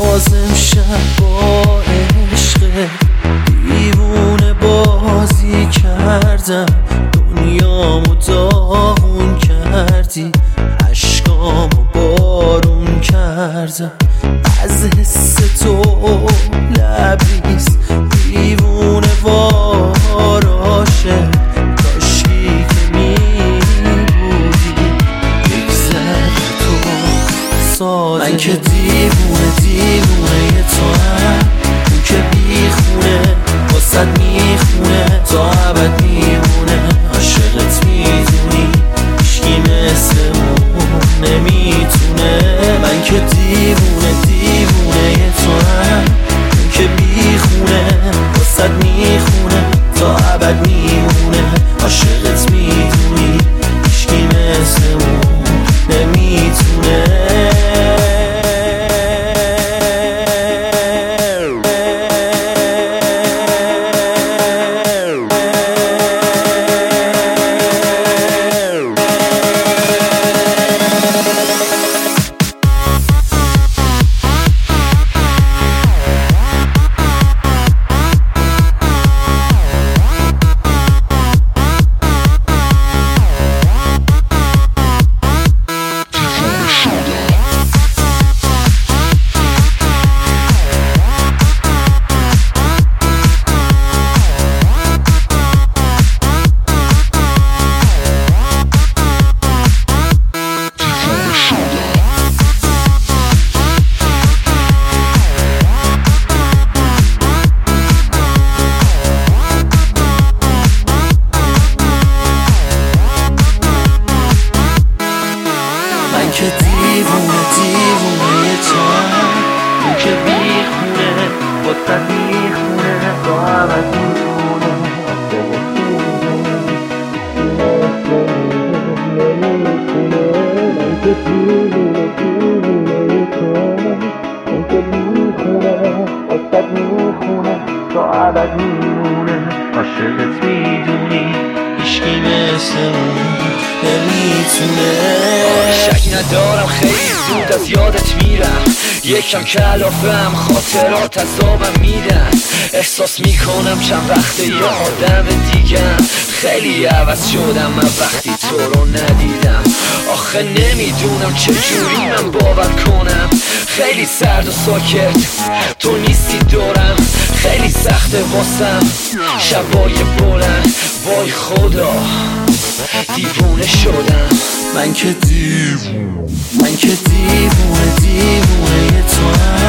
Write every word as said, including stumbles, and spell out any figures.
بازم شب با عشق دیوونه بازی کردم، دنیامو داغون کردی، عشقامو بارون کردم. از حس تو لبریز دیوونه واراشه، کاشکی که می بودی یک ذره تو ساده. من که دیوونه دیوونه تو هم، اون که بیخونه واسد میخونه، تا ابد میمونه. عاشقت میدونی هیچکی مثلمون نمیتونه. من که دیوونه دیوونه تو هم، اون که بیخونه واسد میخونه، تا ابد میمونه. عاشقت میدونی هیچکی مثلمون نمیتونه. که دیوونه دیوونه تو هم، اون که بیخونه واسد میخونه، تا ابد میمونه. من که دیوونه دیوونه تو هم، اون که بیخونه واسد میخونه، تا ابد میمونه. عاشقت میدونی هیچکی مثل اون نمیتونه. شک ندارم خیلی زود از یادت میرم، یکم کلافم خاطرات عذابم میدن. احساس میکنم چند وقته یه آدم دیگم، خیلی عوض شدم من وقتی تو رو ندیدم. آخه نمیدونم چجوری من باور کنم، خیلی سرد و ساکت تو نیستی دورم. خیلی سخته واسم شبای بلند، وای خدا دیوونه شدم. من که دیوونه من که دیوونه دیوونه تو هم،